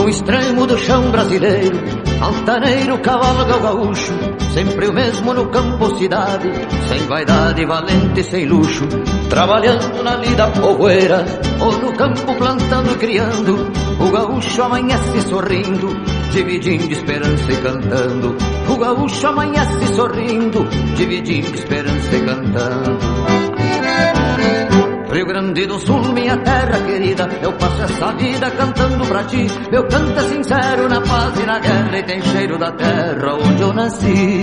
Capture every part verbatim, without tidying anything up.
No extremo do chão brasileiro, altaneiro cavalga o gaúcho, sempre o mesmo no campo ou cidade, sem vaidade, valente, sem luxo, trabalhando na lida povoeira, ou no campo plantando e criando. O gaúcho amanhece sorrindo, dividindo esperança e cantando. O gaúcho amanhece sorrindo, dividindo esperança e cantando. Rio Grande do Sul, minha terra querida, eu passo essa vida cantando pra ti. Meu canto é sincero na paz e na guerra, e tem cheiro da terra onde eu nasci.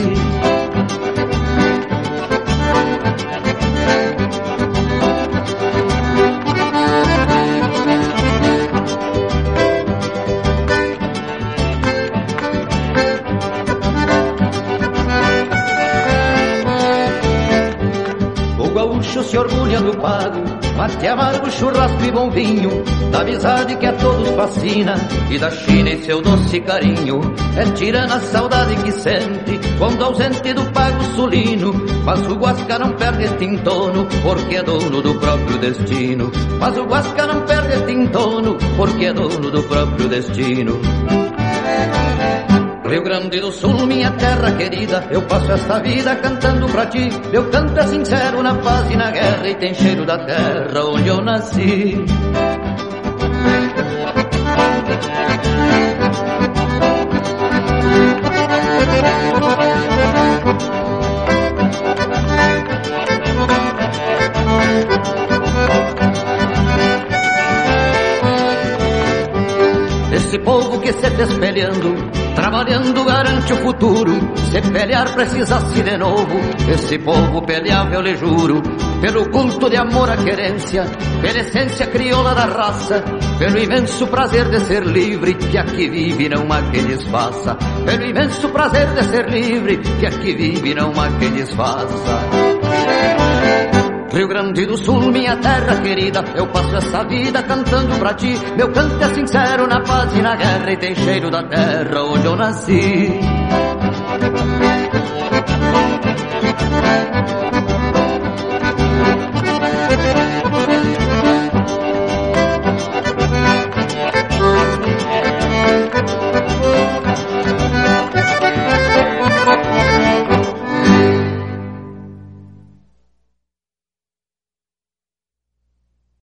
O gaúcho se orgulha do pago, mate amargo, churrasco e bom vinho, da amizade que a todos fascina, e da China e seu doce carinho. É tirana a saudade que sente quando ausente do pago sulino, mas o Guasca não perde este entono, porque é dono do próprio destino. Mas o Guasca não perde este entono, porque é dono do próprio destino. Rio Grande do Sul, minha terra querida, eu passo esta vida cantando pra ti. Meu canto é sincero na paz e na guerra, e tem cheiro da terra onde eu nasci. Esse povo que se espelhando, trabalhando garante o futuro. Se pelear precisa-se de novo, esse povo peleava eu lhe juro. Pelo culto de amor à querência, pela essência crioula da raça, pelo imenso prazer de ser livre, que aqui vive não há quem desfaça. Pelo imenso prazer de ser livre, que aqui vive não há quem desfaça. Rio Grande do Sul, minha terra querida, eu passo essa vida cantando pra ti. Meu canto é sincero na paz e na guerra, e tem cheiro da terra onde eu nasci.